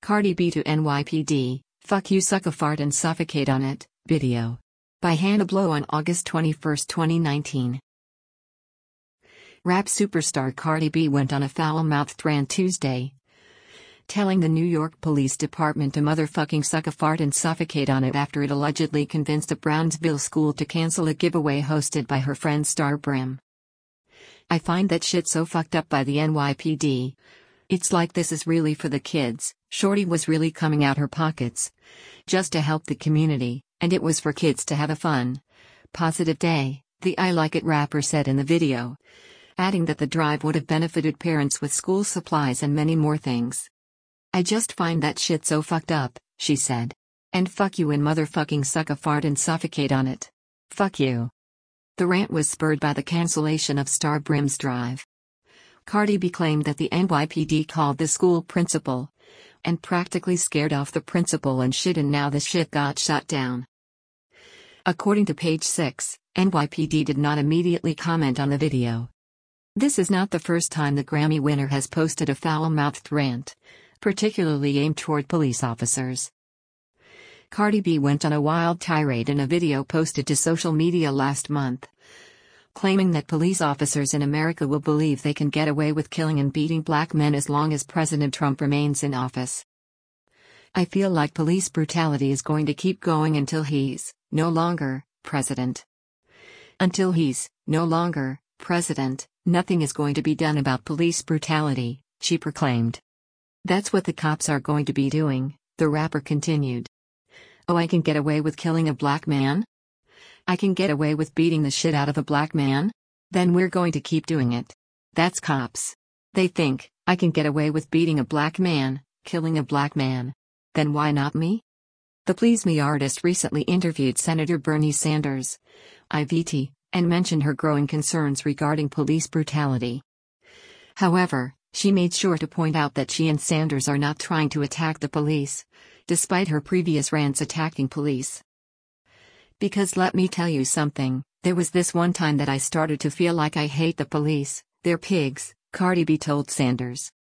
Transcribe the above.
Cardi B to NYPD, fuck you suck a fart and suffocate on it, video. By Hannah Blow on August 21, 2019. Rap superstar Cardi B went on a foul-mouthed rant Tuesday, telling the New York Police Department to motherfucking suck a fart and suffocate on it after it allegedly convinced a Brownsville school to cancel a giveaway hosted by her friend Star Brim. I find that shit so fucked up by the NYPD. It's like this is really for the kids. Shorty was really coming out her pockets just to help the community, and it was for kids to have a fun, positive day, the I Like It rapper said in the video, adding that the drive would have benefited parents with school supplies and many more things. I just find that shit so fucked up, she said. And fuck you and motherfucking suck a fart and suffocate on it. Fuck you. The rant was spurred by the cancellation of Star Brim's drive. Cardi B claimed that the NYPD called the school principal and practically scared off the principal and shit, and now the shit got shut down. According to Page 6, NYPD did not immediately comment on the video. This is not the first time the Grammy winner has posted a foul-mouthed rant, particularly aimed toward police officers. Cardi B went on a wild tirade in a video posted to social media last month, claiming that police officers in America will believe they can get away with killing and beating black men as long as President Trump remains in office. I feel like police brutality is going to keep going until he's no longer president. Until he's no longer president, nothing is going to be done about police brutality, she proclaimed. That's what the cops are going to be doing, the rapper continued. Oh, I can get away with killing a black man? I can get away with beating the shit out of a black man? Then we're going to keep doing it. That's cops. They think I can get away with beating a black man, killing a black man. Then why not me? The Please Me artist recently interviewed Senator Bernie Sanders, IVT, and mentioned her growing concerns regarding police brutality. However, she made sure to point out that she and Sanders are not trying to attack the police, despite her previous rants attacking police. Because let me tell you something, there was this one time that I started to feel like I hate the police, they're pigs, Cardi B told Sanders.